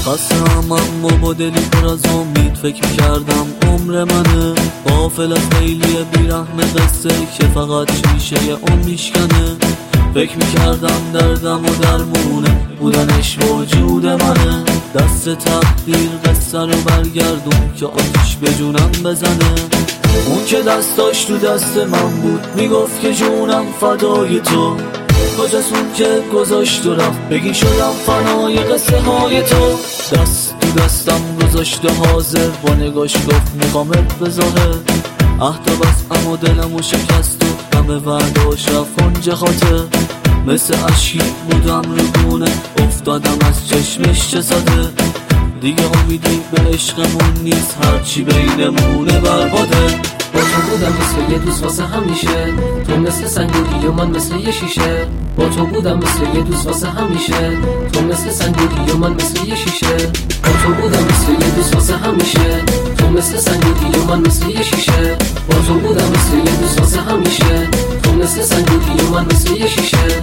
خستم اما با دلی پر از امید فکر میکردم عمر منه، غافل از لیلی بیرحم قصه که فقط شیشه اون میشکنه. فکر میکردم دردم و درمونه بودنش وجود منه، دست تقدیر قصه رو برگردون که آتیش به جونم بزنه. اون که دستاش تو دست من بود میگفت که جونم فدای تو، کجاست اون که گذاشت و رفت بگی شدم فنای قصه های تو. دست تو دستم گذاشت و حاضر با نگاش گفت میخوامت به ظاهر، اهدا بس اما دلمو شکست و همه وعداش رفت اونجا خاطر. مثل عشقی بودم رو گونه افتادم از چشمش چه ساده، دیگه امیدی به عشقمون نیست هرچی بینمونه برباده. با تو بودم مثل یه دوست واسه همیشه، تو مثل سنگ بودی و من مثل یه شیشه. با تو بودم مثل یه دوست واسه همیشه، تو مثل سنگ بودی و من مثل یه شیشه. با تو بودم مثل یه دوست واسه همیشه، تو مثل سنگ بودی و من مثل یه شیشه. با تو بودم مثل یه دوست واسه همیشه، تو مثل سنگ بودی و من مثل یه شیشه.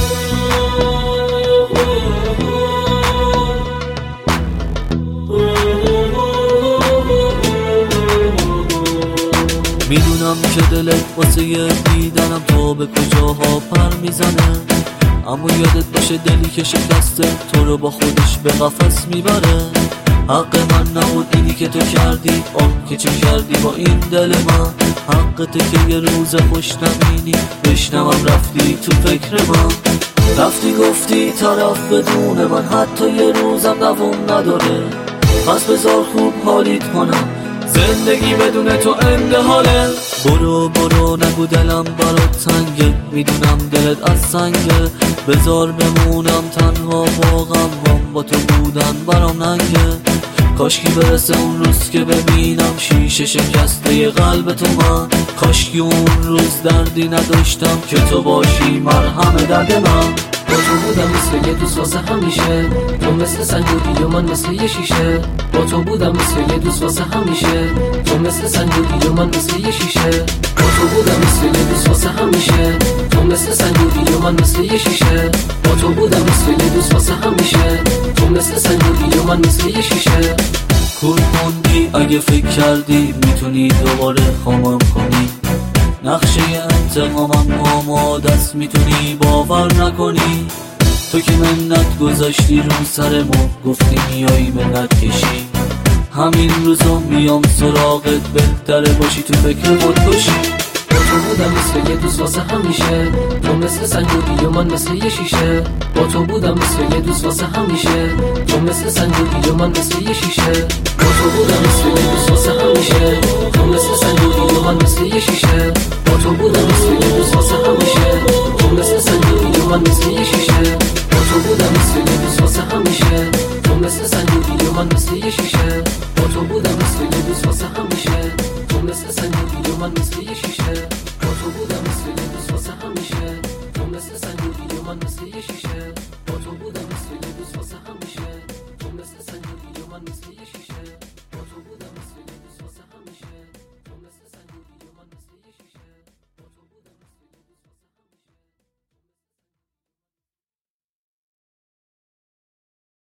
میدونم که دلت واسه دیدنم تا به کجاها پر میزنه، اما یادت باشه دلی که شکسته تو رو با خودش به قفس میبره. حق من نبود اینی که تو کردی، آن که چه کردی با این دل من. حقته که یه روز خوش نبینی بشنوم رفتی تو فکر من، رفتی گفتی طرف بدون من حتی یه روزم دوام نداره. پس بذار خوب حالیت کنم، زندگی بدون تو انتحاله. برو برو نگو دلم برات تنگه، میدونم دلت از سنگه. بذار بمونم تنها با غم، با تو بودن برام ننگه. کاشکی برسه اون روز که ببینم شیشه شکسته قلب تو من. کاشکی اون روز دردی نداشتم که تو باشی مرهم درد من. با تو بودم مثل یه دوست واسه همیشه، تو مثل سنگ بودی و من مثل یه شیشه. با تو بودم مثل یه دوست واسه همیشه، تو مثل سنگ بودی و من مثل یه شیشه. با تو بودم مثل یه دوست واسه همیشه، تو مثل سنگ بودی و من مثل یه شیشه. با تو بودم مثل یه دوست واسه همیشه، تو مثل سنگ بودی و من مثل یه شیشه. کور موندی اگه فکر کردی میتونی دوباره خامم کنی، نقشه انتقامم آماده است میتونی باور نکنی. تو که منت گذاشتی رو سر ما گفتی میایی منت کشی، همین روزا میام سراغت بهتره باشی تو فکر خودکشی. با تو بودم مثل یه دوست واسه همیشه، تو مثل سنگ بودی و من مثل یه شیشه. با تو بودم مثل یه دوست واسه همیشه، تو مثل سنگ بودی و من مثل یه شیشه. با تو بودم مثل یه دوست واسه همیشه، تو مثل سنگ بودی و من مثل یه شیشه. با تو بودم مثل یه دوست واسه همیشه، تو مثل سنگ بودی و من مثل یه شیشه. با تو بودم مثل یه دوست واسه همیشه، تو مثل سنگ بودی و من مثل یه شیشه. با تو بودم مثل یه دوست واسه همیشه، تو مثل سنگ بودی و من مثل